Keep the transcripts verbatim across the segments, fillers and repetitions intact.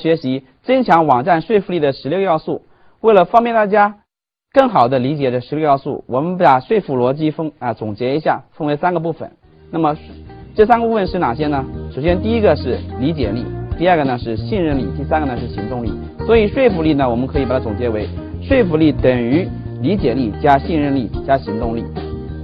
学习增强网站说服力的十六要素。为了方便大家更好的理解这十六要素，我们把说服逻辑分啊总结一下，分为三个部分。那么这三个部分是哪些呢？首先第一个是理解力，第二个呢是信任力，第三个呢是行动力。所以说服力呢，我们可以把它总结为说服力等于理解力加信任力加行动力。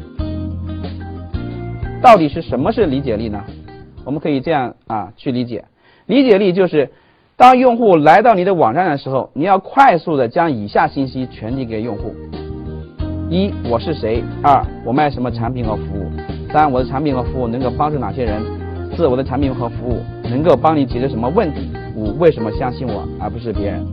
到底是什么是理解力呢？我们可以这样啊去理解，理解力就是当用户来到你的网站的时候，你要快速的将以下信息传递给用户：一，我是谁；二，我卖什么产品和服务；三，我的产品和服务能够帮助哪些人；四，我的产品和服务能够帮你解决什么问题；五，为什么相信我而不是别人。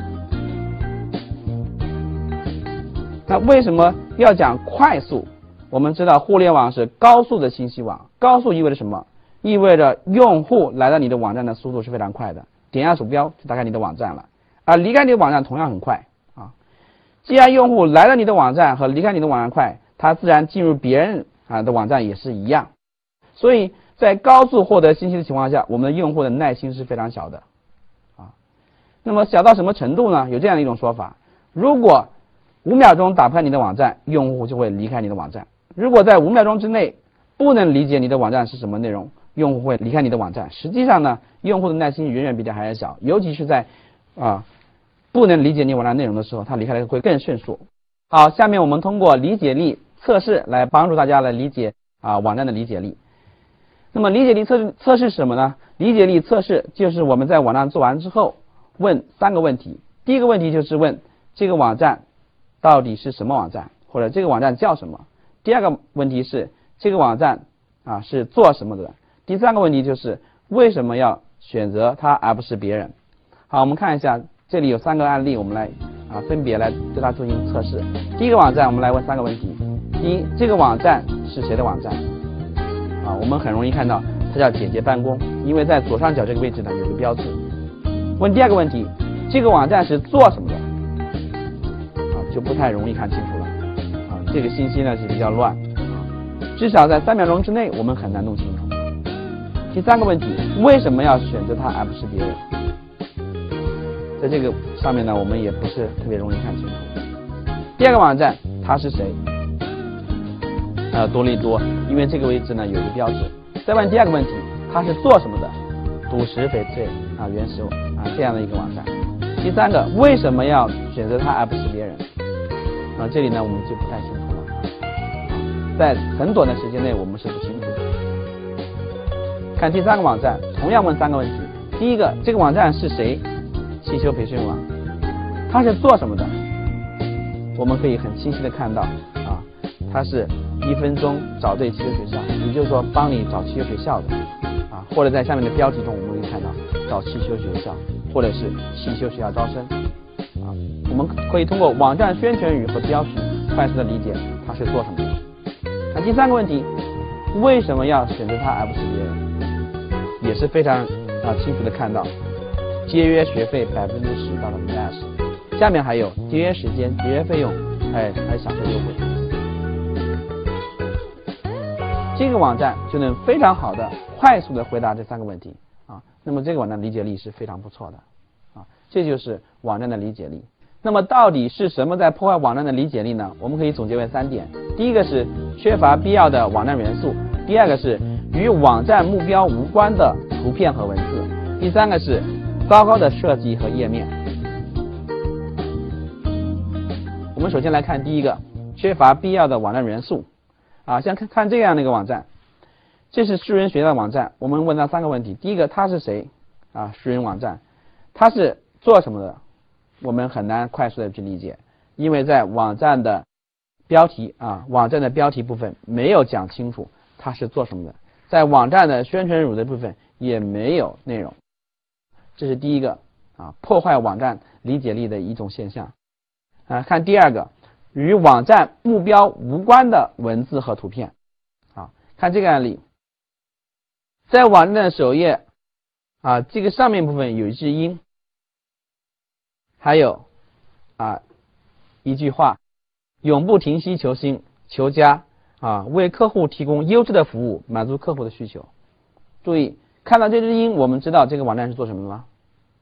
那为什么要讲快速？我们知道互联网是高速的信息网，高速意味着什么？意味着用户来到你的网站的速度是非常快的，点下鼠标就打开你的网站了，而离开你的网站同样很快啊。既然用户来到你的网站和离开你的网站快，他自然进入别人啊的网站也是一样。所以在高速获得信息的情况下，我们的用户的耐心是非常小的啊。那么小到什么程度呢？有这样的一种说法：如果五秒钟打开你的网站，用户就会离开你的网站；如果在五秒钟之内不能理解你的网站是什么内容，用户会离开你的网站。实际上呢，用户的耐心远远比这还要小，尤其是在啊不能理解你网站内容的时候，他离开的会更迅速。好，下面我们通过理解力测试来帮助大家来理解啊网站的理解力。那么理解力测试测试是什么呢？理解力测试就是我们在网站做完之后问三个问题。第一个问题就是问这个网站到底是什么网站，或者这个网站叫什么。第二个问题是这个网站啊是做什么的。第三个问题就是为什么要选择它而不是别人。好，我们看一下这里有三个案例，我们来啊分别来对它进行测试。第一个网站我们来问三个问题。第一，这个网站是谁的网站啊？我们很容易看到它叫简洁办公，因为在左上角这个位置呢有个标志。问第二个问题，这个网站是做什么的啊？就不太容易看清楚了啊，这个信息呢是比较乱，至少在三秒钟之内我们很难弄清楚。第三个问题，为什么要选择它而不是别人？在这个上面呢，我们也不是特别容易看清楚。第二个网站，它是谁？呃，多利多，因为这个位置呢有个标志。再问第二个问题，它是做什么的？赌石翡翠啊，原石啊这样的一个网站。第三个，为什么要选择它而不是别人？啊，这里呢我们就不太清楚了。在很短的时间内，我们是不清楚的。看第三个网站，同样问三个问题。第一个，这个网站是谁？汽修培训网。它是做什么的？我们可以很清晰的看到啊，它是一分钟找对汽修学校，也就是说帮你找汽修学校的啊，或者在下面的标题中我们可以看到找汽修学校，或者是汽修学校招生啊。我们可以通过网站宣传语和标题快速的理解它是做什么的。那第三个问题，为什么要选择它而不是别人？也是非常啊清楚的看到，节约学费百分之十到百分之二十，下面还有节约时间、节约费用，还还享受优惠。这个网站就能非常好的、快速的回答这三个问题啊。那么这个网站理解力是非常不错的啊，这就是网站的理解力。那么到底是什么在破坏网站的理解力呢？我们可以总结为三点：第一个是缺乏必要的网站元素；第二个是与网站目标无关的图片和文字；第三个是糟糕的设计和页面。我们首先来看第一个，缺乏必要的网站元素啊，像看看这样的一个网站，这是树人学校的网站。我们问他三个问题：第一个，他是谁啊？树人网站，他是做什么的？我们很难快速的去理解，因为在网站的标题啊，网站的标题部分没有讲清楚它是做什么的，在网站的宣传语的部分也没有内容。这是第一个啊，破坏网站理解力的一种现象啊。看第二个，与网站目标无关的文字和图片啊。看这个案例，在网站的首页啊，这个上面部分有一只鹰，还有啊一句话：永不停息求新求佳啊，为客户提供优质的服务，满足客户的需求。注意，看到这只鹰，我们知道这个网站是做什么的吗？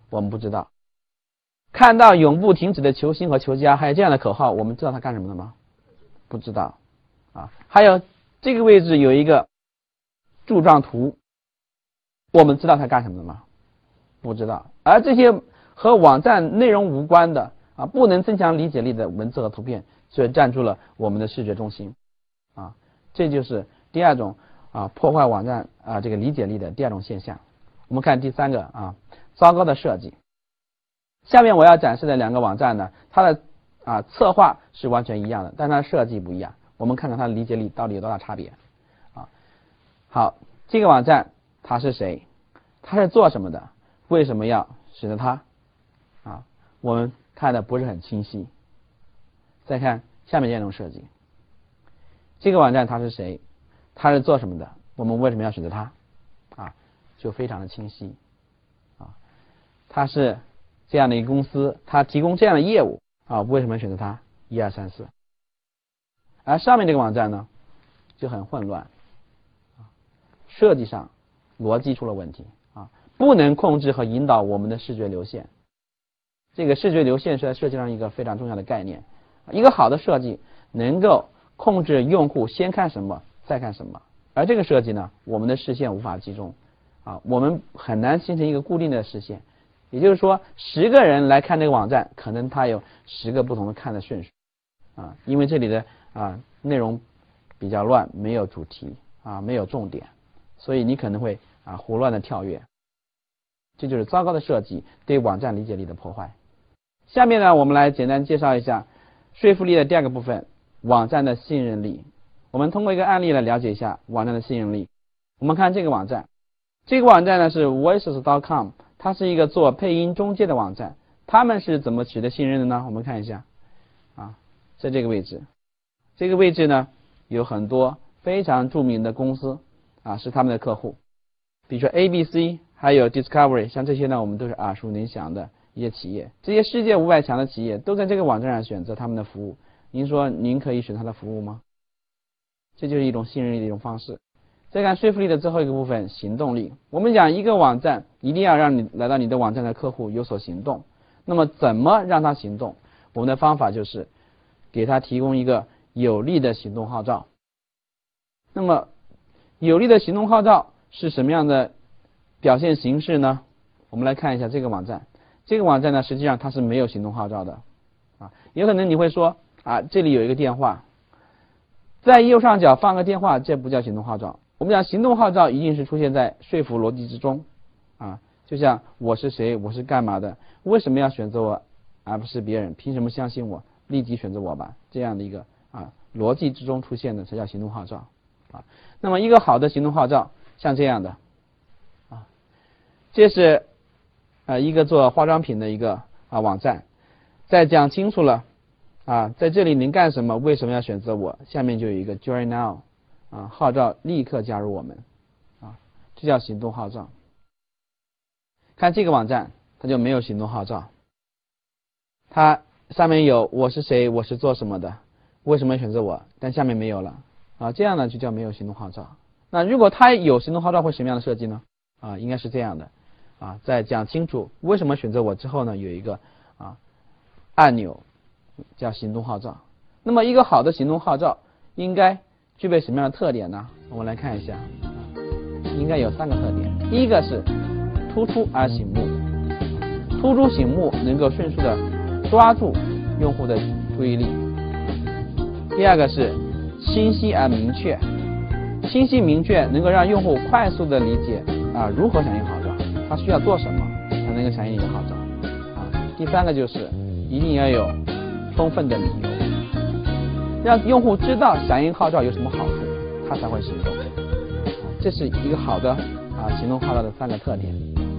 我们不知道。看到永不停止的求新和求佳，还有这样的口号，我们知道它干什么的吗？不知道啊。还有这个位置有一个柱状图，我们知道它干什么的吗？不知道。而这些和网站内容无关的啊，不能增强理解力的文字和图片，却占据了我们的视觉中心啊。这就是第二种啊破坏网站啊这个理解力的第二种现象。我们看第三个啊，糟糕的设计。下面我要展示的两个网站呢，它的啊策划是完全一样的，但它的设计不一样。我们看看它的理解力到底有多大差别啊。好，这个网站它是谁？它是做什么的？为什么要选择它？啊，我们看的不是很清晰。再看下面这种设计，这个网站它是谁？它是做什么的？我们为什么要选择它？啊，就非常的清晰啊，它是这样的一个公司，它提供这样的业务啊，为什么选择它？一二三四。而上面这个网站呢，就很混乱，设计上逻辑出了问题啊，不能控制和引导我们的视觉流线。这个视觉流线是在设计上一个非常重要的概念。一个好的设计能够控制用户先看什么，再看什么。而这个设计呢，我们的视线无法集中啊，我们很难形成一个固定的视线。也就是说，十个人来看这个网站，可能他有十个不同的看的顺序啊，因为这里的啊内容比较乱，没有主题啊，没有重点，所以你可能会啊胡乱的跳跃。这就是糟糕的设计对网站理解力的破坏。下面呢，我们来简单介绍一下说服力的第二个部分，网站的信任力。我们通过一个案例来了解一下网站的信任力。我们看这个网站，这个网站呢是 voices 点 com， 它是一个做配音中介的网站。他们是怎么取得信任的呢？我们看一下啊，在这个位置，这个位置呢有很多非常著名的公司啊是他们的客户，比如说 A B C 还有 Discovery， 像这些呢我们都是耳熟能详的一些企业。这些世界五百强的企业都在这个网站上选择他们的服务，您说您可以选他的服务吗？这就是一种信任力的一种方式。再看说服力的最后一个部分，行动力。我们讲一个网站一定要让你来到你的网站的客户有所行动，那么怎么让他行动？我们的方法就是给他提供一个有力的行动号召。那么有力的行动号召是什么样的表现形式呢？我们来看一下这个网站。这个网站呢，实际上它是没有行动号召的啊。有可能你会说啊，这里有一个电话，在右上角放个电话，这不叫行动号召。我们讲行动号召一定是出现在说服逻辑之中啊，就像我是谁，我是干嘛的，为什么要选择我而不是别人，凭什么相信我，立即选择我吧，这样的一个啊逻辑之中出现的才叫行动号召啊。那么一个好的行动号召像这样的啊，这是啊一个做化妆品的一个啊网站，在讲清楚了啊，在这里您干什么，为什么要选择我，下面就有一个 Join Now 啊，号召立刻加入我们啊，这叫行动号召。看这个网站它就没有行动号召，它上面有我是谁，我是做什么的，为什么选择我，但下面没有了啊，这样呢就叫没有行动号召。那如果它有行动号召会什么样的设计呢？啊，应该是这样的啊，在讲清楚为什么选择我之后呢，有一个啊按钮叫行动号召。那么一个好的行动号召应该具备什么样的特点呢？我们来看一下，应该有三个特点。第一个是突出而醒目，突出醒目能够迅速的抓住用户的注意力。第二个是清晰而明确，清晰明确能够让用户快速的理解啊如何响应号召，他需要做什么才能够响应你的号召啊。第三个就是一定要有充分的理由，让用户知道响应号召有什么好处，他才会行动。这是一个好的啊行动号召的三个特点。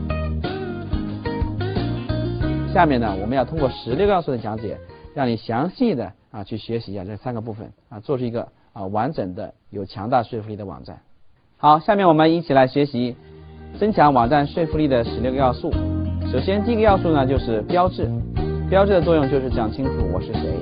下面呢，我们要通过十六个要素的讲解，让你详细的啊去学习一下这三个部分啊，做出一个啊完整的有强大说服力的网站。好，下面我们一起来学习增强网站说服力的十六个要素。首先，第一个要素呢就是标志，标志的作用就是讲清楚我是谁。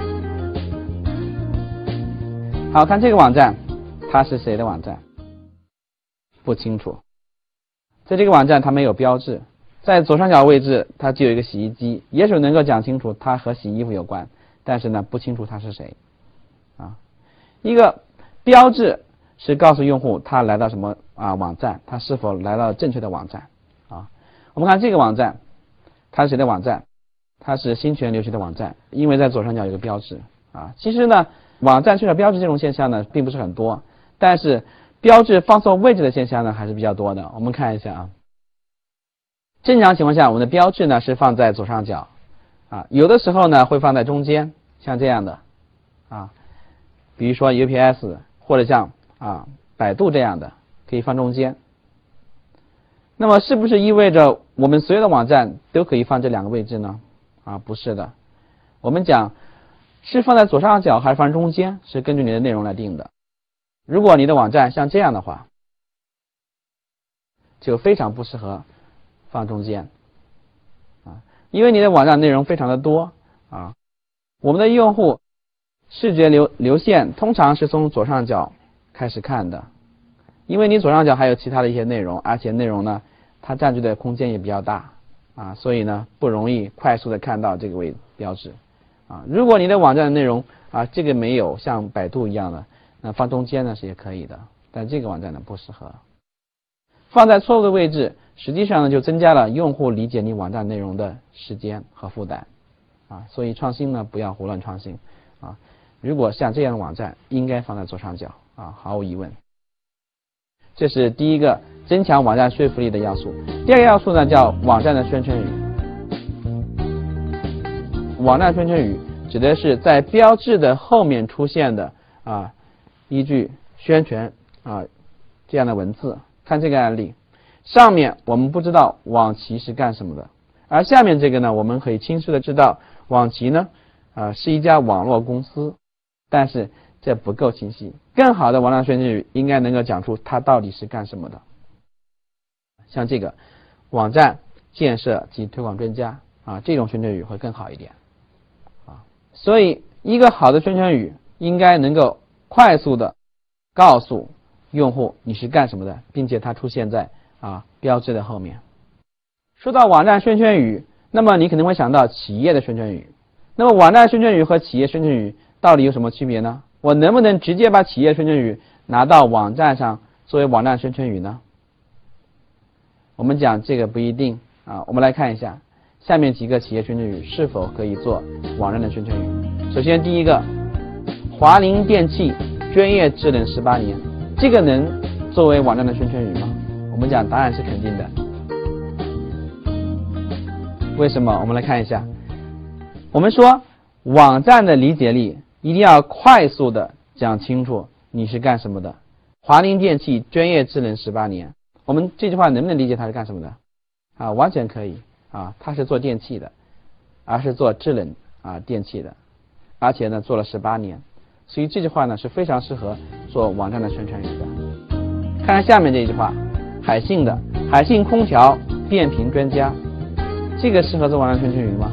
好，看这个网站，它是谁的网站？不清楚。在这个网站它没有标志， 在左上角位置它就有一个洗衣机，也许能够讲清楚它和洗衣服有关，但是呢不清楚它是谁啊。一个标志是告诉用户他来到什么啊网站，他是否来到正确的网站啊。我们看这个网站，它是谁的网站？它是新泉留学的网站，因为在左上角有个标志啊。其实呢，网站缺少标志这种现象呢并不是很多，但是标志放错位置的现象呢还是比较多的。我们看一下啊，正常情况下我们的标志呢是放在左上角啊，有的时候呢会放在中间，像这样的啊，比如说 U P S 或者像啊百度这样的可以放中间。那么是不是意味着我们所有的网站都可以放这两个位置呢？啊，不是的。我们讲是放在左上角还是放中间，是根据你的内容来定的。如果你的网站像这样的话，就非常不适合放中间啊，因为你的网站内容非常的多啊。我们的用户视觉流流线通常是从左上角开始看的，因为你左上角还有其他的一些内容，而且内容呢它占据的空间也比较大啊，所以呢不容易快速的看到这个位标志啊。如果你的网站的内容啊这个没有像百度一样的，那放中间呢是也可以的，但这个网站呢不适合。放在错误的位置，实际上呢就增加了用户理解你网站内容的时间和负担啊。所以创新呢不要胡乱创新啊。如果像这样的网站应该放在左上角啊，毫无疑问。这是第一个增强网站说服力的要素。第二个要素呢叫网站的宣传语。网站宣传语指的是在标志的后面出现的啊一句宣传啊这样的文字。看这个案例，上面我们不知道网旗是干什么的，而下面这个呢我们可以清晰的知道网旗呢啊是一家网络公司，但是这不够清晰。更好的网站宣传语应该能够讲出它到底是干什么的。像这个网站建设及推广专家啊，这种宣传语会更好一点啊。所以一个好的宣传语应该能够快速的告诉用户你是干什么的，并且它出现在啊标志的后面。说到网站宣传语，那么你可能会想到企业的宣传语。那么网站宣传语和企业宣传语到底有什么区别呢？我能不能直接把企业宣传语拿到网站上作为网站宣传语呢？我们讲这个不一定啊。我们来看一下下面几个企业宣传语是否可以做网站的宣传语。首先第一个，华菱电器专业制冷十八年，这个能作为网站的宣传语吗？我们讲答案是肯定的。为什么？我们来看一下。我们说网站的理解力一定要快速的讲清楚你是干什么的。华菱电器专业制冷十八年，我们这句话能不能理解它是干什么的啊？完全可以啊，它是做电器的，而是做制冷啊电器的，而且呢做了十八年，所以这句话呢是非常适合做网站的宣传语的。看看下面这一句话，海信的海信空调变频专家，这个适合做网站宣传语吗？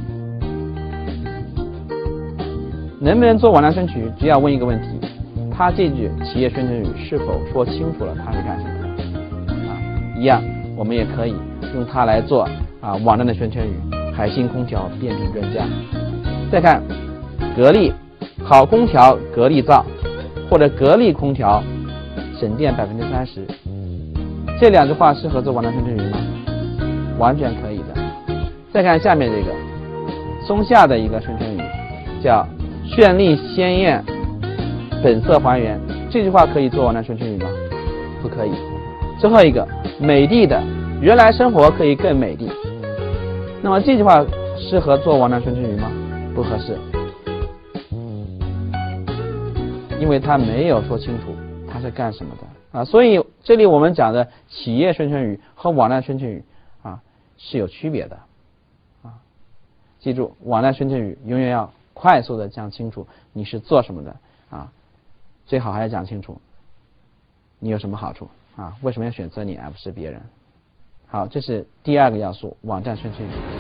能不能做网站宣传语，只要问一个问题，他这句企业宣传语是否说清楚了他是干什么的啊？一样我们也可以用它来做啊网站的宣传语，海信空调变频专家。再看格力好空调格力造，或者格力空调省电百分之三十，这两句话适合做网站宣传语吗？完全可以的。再看下面这个松下的一个宣传语，叫绚丽鲜艳本色还原，这句话可以做网站宣传语吗？不可以。最后一个美的的原来生活可以更美丽，那么这句话适合做网站宣传语吗？不合适，因为他没有说清楚他是干什么的啊。所以这里我们讲的企业宣传语和网站宣传语啊是有区别的啊。记住，网站宣传语永远要快速的讲清楚你是做什么的啊，最好还要讲清楚你有什么好处啊，为什么要选择你而不是别人。好，这是第二个要素，网站宣传语。